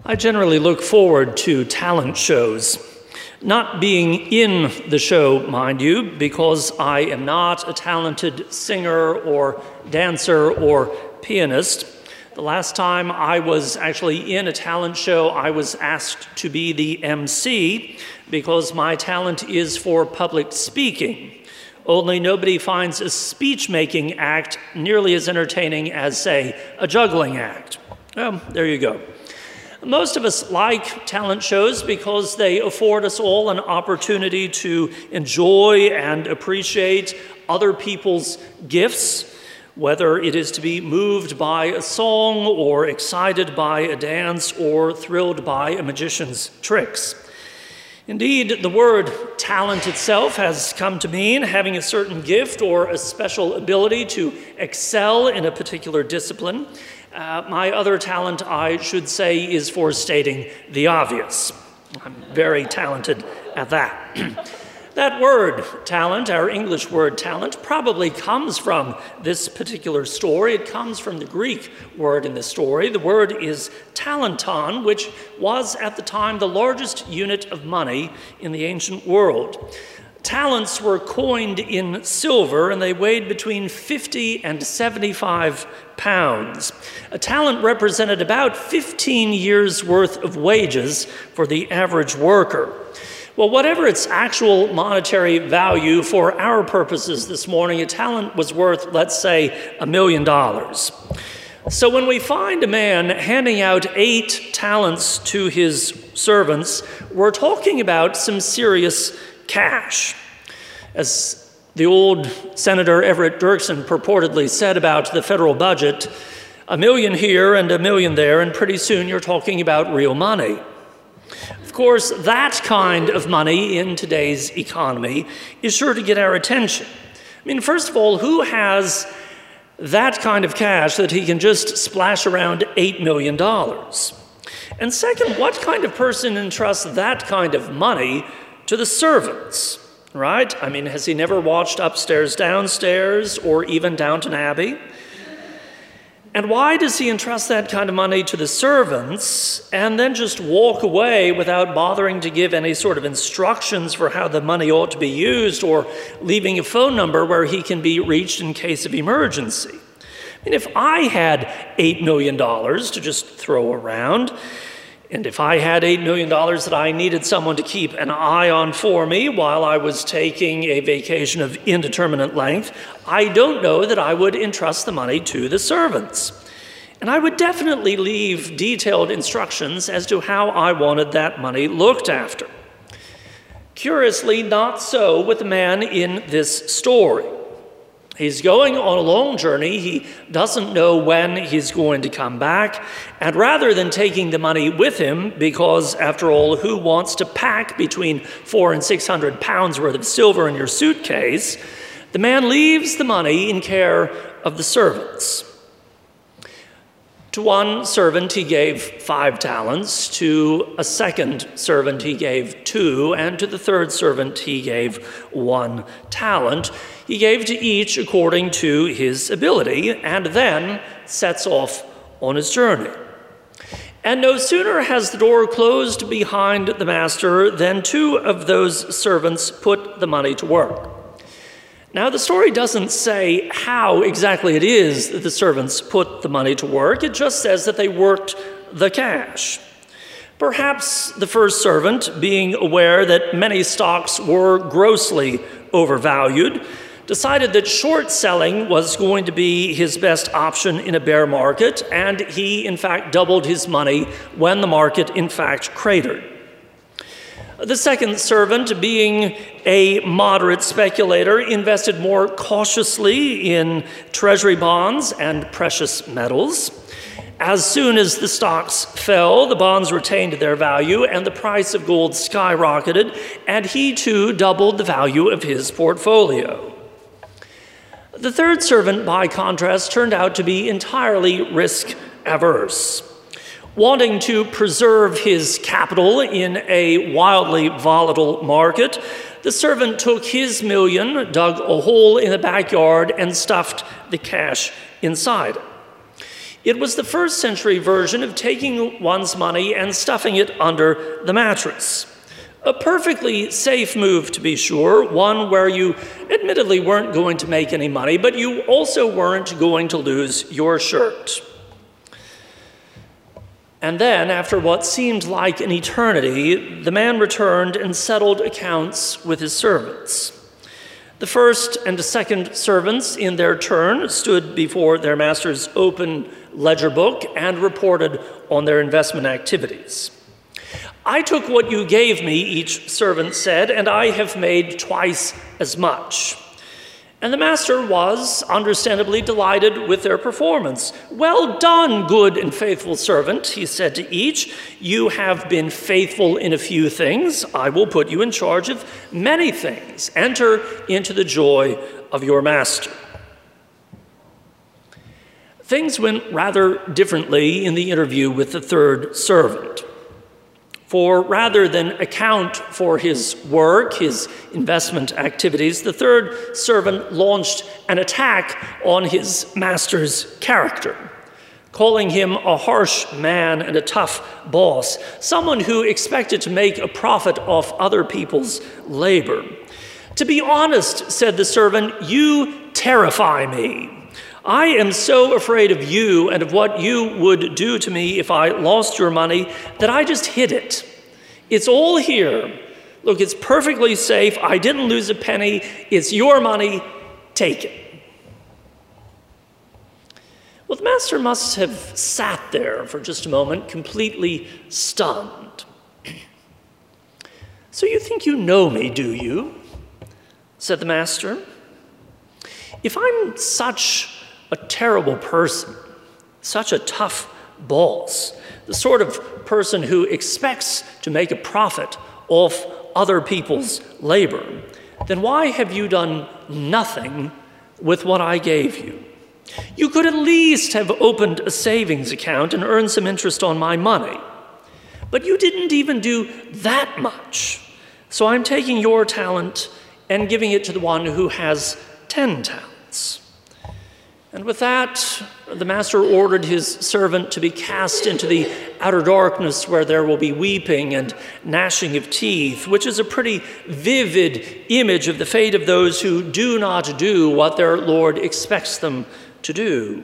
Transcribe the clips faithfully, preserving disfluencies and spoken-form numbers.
I generally look forward to talent shows. Not being in the show, mind you, because I am not a talented singer or dancer or pianist. The last time I was actually in a talent show, I was asked to be the M C because my talent is for public speaking. Only nobody finds a speech-making act nearly as entertaining as, say, a juggling act. Well, there you go. Most of us like talent shows because they afford us all an opportunity to enjoy and appreciate other people's gifts, whether it is to be moved by a song or excited by a dance or thrilled by a magician's tricks. Indeed, the word talent itself has come to mean having a certain gift or a special ability to excel in a particular discipline. Uh, my other talent, I should say, is for stating the obvious. I'm very talented at that. That word, talent, our English word talent, probably comes from this particular story. It comes from the Greek word in the story. The word is talenton, which was at the time the largest unit of money in the ancient world. Talents were coined in silver, and they weighed between fifty and seventy-five pounds. A talent represented about fifteen years' worth of wages for the average worker. Well, whatever its actual monetary value for our purposes this morning, a talent was worth, let's say, a million dollars. So when we find a man handing out eight talents to his servants, we're talking about some serious cash. As the old Senator Everett Dirksen purportedly said about the federal budget, a million here and a million there, and pretty soon you're talking about real money. Of course, that kind of money in today's economy is sure to get our attention. I mean, first of all, who has that kind of cash that he can just splash around eight million dollars? And second, what kind of person entrusts that kind of money to the servants, right? I mean, has he never watched Upstairs, Downstairs, or even Downton Abbey? And why does he entrust that kind of money to the servants and then just walk away without bothering to give any sort of instructions for how the money ought to be used or leaving a phone number where he can be reached in case of emergency? I mean, if I had eight million dollars to just throw around, and if I had eight million dollars that I needed someone to keep an eye on for me while I was taking a vacation of indeterminate length, I don't know that I would entrust the money to the servants. And I would definitely leave detailed instructions as to how I wanted that money looked after. Curiously, not so with the man in this story. He's going on a long journey. He doesn't know when he's going to come back. And rather than taking the money with him, because after all, who wants to pack between four and six hundred pounds worth of silver in your suitcase, the man leaves the money in care of the servants. To one servant he gave five talents, to a second servant he gave two, and to the third servant he gave one talent. He gave to each according to his ability, and then sets off on his journey. And no sooner has the door closed behind the master than two of those servants put the money to work. Now, the story doesn't say how exactly it is that the servants put the money to work. It just says that they worked the cash. Perhaps the first servant, being aware that many stocks were grossly overvalued, decided that short selling was going to be his best option in a bear market, and he, in fact, doubled his money when the market, in fact, cratered. The second servant, being a moderate speculator, invested more cautiously in treasury bonds and precious metals. As soon as the stocks fell, the bonds retained their value and the price of gold skyrocketed, and he too doubled the value of his portfolio. The third servant, by contrast, turned out to be entirely risk-averse. Wanting to preserve his capital in a wildly volatile market, the servant took his million, dug a hole in the backyard, and stuffed the cash inside. It was the first century version of taking one's money and stuffing it under the mattress. A perfectly safe move, to be sure, one where you admittedly weren't going to make any money, but you also weren't going to lose your shirt. And then, after what seemed like an eternity, the man returned and settled accounts with his servants. The first and the second servants, in their turn, stood before their master's open ledger book and reported on their investment activities. "I took what you gave me," each servant said, "and I have made twice as much." And the master was understandably delighted with their performance. "Well done, good and faithful servant," he said to each. "You have been faithful in a few things. I will put you in charge of many things. Enter into the joy of your master." Things went rather differently in the interview with the third servant. For rather than account for his work, his investment activities, the third servant launched an attack on his master's character, calling him a harsh man and a tough boss, someone who expected to make a profit off other people's labor. "To be honest," said the servant, "you terrify me. I am so afraid of you and of what you would do to me if I lost your money that I just hid it. It's all here. Look, it's perfectly safe. I didn't lose a penny. It's your money. Take it." Well, the master must have sat there for just a moment, completely stunned. "So you think you know me, do you?" said the master. "If I'm such a terrible person, such a tough boss, the sort of person who expects to make a profit off other people's labor, then why have you done nothing with what I gave you? You could at least have opened a savings account and earned some interest on my money. But you didn't even do that much. So I'm taking your talent and giving it to the one who has ten talents." And with that, the master ordered his servant to be cast into the outer darkness where there will be weeping and gnashing of teeth, which is a pretty vivid image of the fate of those who do not do what their Lord expects them to do.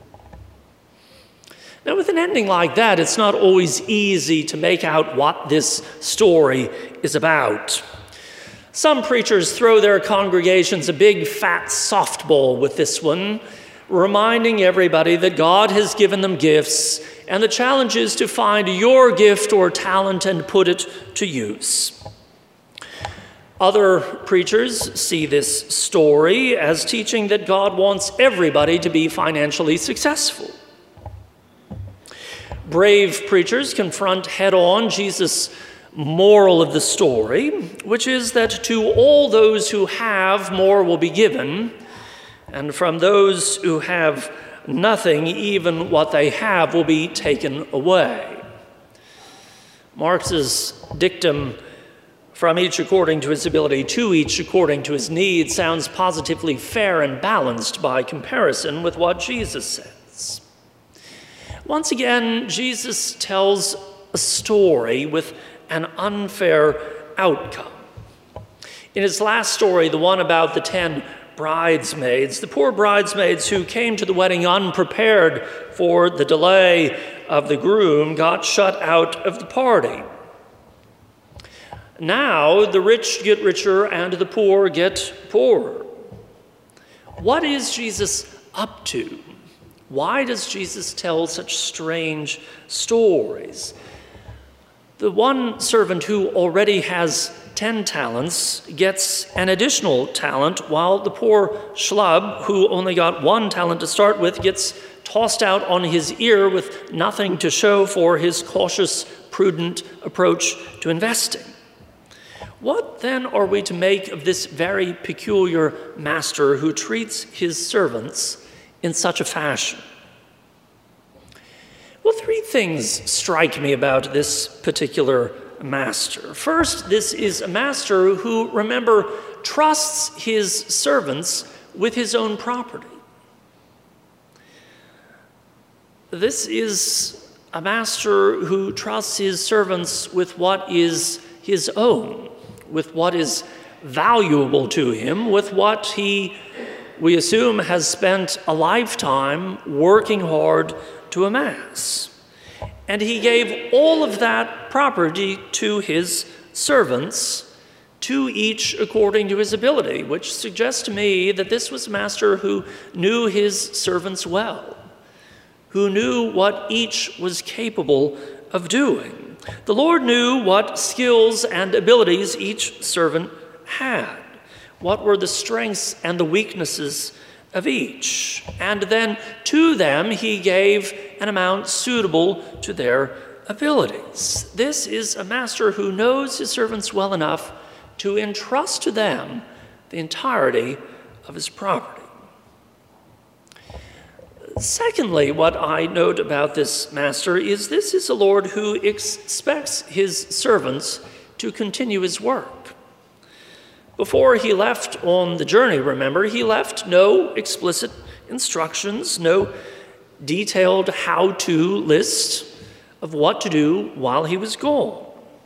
Now, with an ending like that, it's not always easy to make out what this story is about. Some preachers throw their congregations a big fat softball with this one, reminding everybody that God has given them gifts, and the challenge is to find your gift or talent and put it to use. Other preachers see this story as teaching that God wants everybody to be financially successful. Brave preachers confront head-on Jesus' moral of the story, which is that to all those who have, more will be given, and from those who have nothing, even what they have will be taken away. Marx's dictum, "From each according to his ability, to each according to his need," sounds positively fair and balanced by comparison with what Jesus says. Once again, Jesus tells a story with an unfair outcome. In his last story, the one about the ten bridesmaids, the poor bridesmaids who came to the wedding unprepared for the delay of the groom, got shut out of the party. Now the rich get richer and the poor get poorer. What is Jesus up to? Why does Jesus tell such strange stories? The one servant who already has ten talents gets an additional talent, while the poor schlub who only got one talent to start with gets tossed out on his ear with nothing to show for his cautious, prudent approach to investing. What then are we to make of this very peculiar master who treats his servants in such a fashion? Well, three things strike me about this particular master. First, this is a master who, remember, trusts his servants with his own property. This is a master who trusts his servants with what is his own, with what is valuable to him, with what he, we assume, has spent a lifetime working hard to amass. And he gave all of that property to his servants, to each according to his ability, which suggests to me that this was a master who knew his servants well, who knew what each was capable of doing. The Lord knew what skills and abilities each servant had, what were the strengths and the weaknesses of each. And then to them he gave an amount suitable to their abilities. This is a master who knows his servants well enough to entrust to them the entirety of his property. Secondly, what I note about this master is this is a Lord who expects his servants to continue his work. Before he left on the journey, remember, he left no explicit instructions, no detailed how-to list of what to do while he was gone.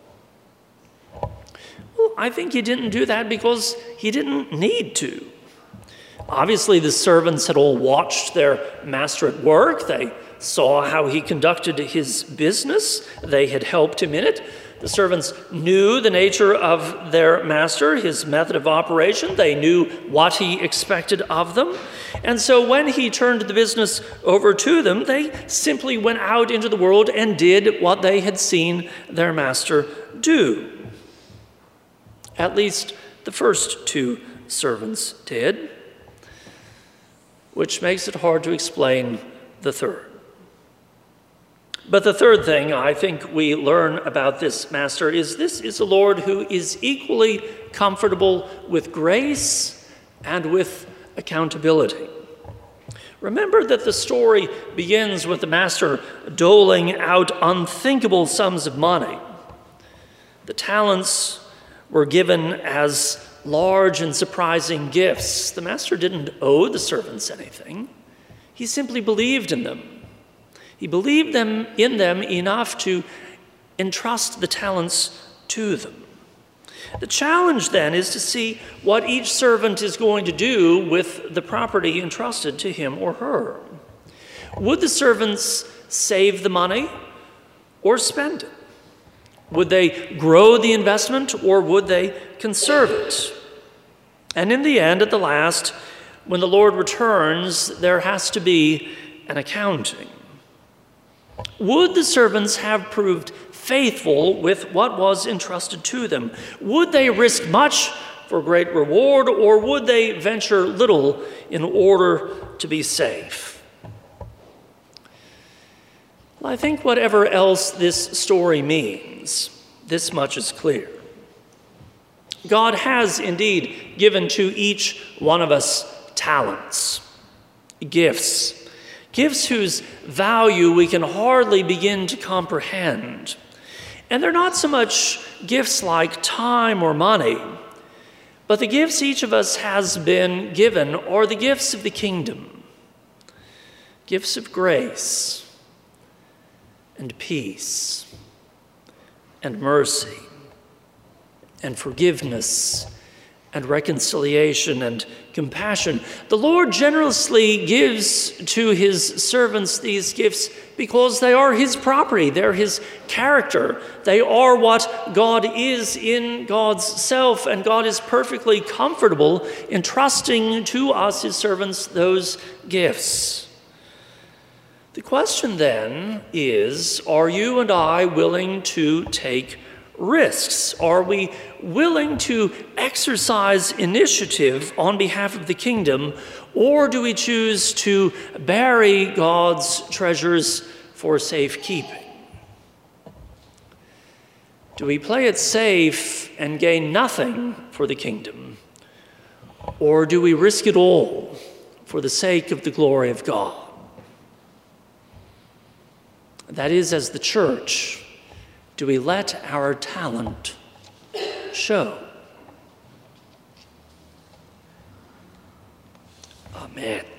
Well, I think he didn't do that because he didn't need to. Obviously, the servants had all watched their master at work. They saw how he conducted his business. They had helped him in it. The servants knew the nature of their master, his method of operation. They knew what he expected of them. And so when he turned the business over to them, they simply went out into the world and did what they had seen their master do. At least the first two servants did, which makes it hard to explain the third. But the third thing I think we learn about this master is this is a Lord who is equally comfortable with grace and with accountability. Remember that the story begins with the master doling out unthinkable sums of money. The talents were given as large and surprising gifts. The master didn't owe the servants anything. He simply believed in them. He believed them in them enough to entrust the talents to them. The challenge then is to see what each servant is going to do with the property entrusted to him or her. Would the servants save the money or spend it? Would they grow the investment or would they conserve it? And in the end, at the last, when the Lord returns, there has to be an accounting. Would the servants have proved faithful with what was entrusted to them? Would they risk much for great reward, or would they venture little in order to be safe? Well, I think whatever else this story means, this much is clear. God has indeed given to each one of us talents, gifts, gifts whose value we can hardly begin to comprehend. And they're not so much gifts like time or money, but the gifts each of us has been given are the gifts of the kingdom, gifts of grace and peace and mercy and forgiveness and reconciliation and compassion. The Lord generously gives to his servants these gifts because they are his property, they're his character. They are what God is in God's self, and God is perfectly comfortable entrusting to us, his servants, those gifts. The question then is, are you and I willing to take risks? Are we willing to exercise initiative on behalf of the kingdom, or do we choose to bury God's treasures for safekeeping? Do we play it safe and gain nothing for the kingdom, or do we risk it all for the sake of the glory of God? That is, as the church, do we let our talent show? Amen.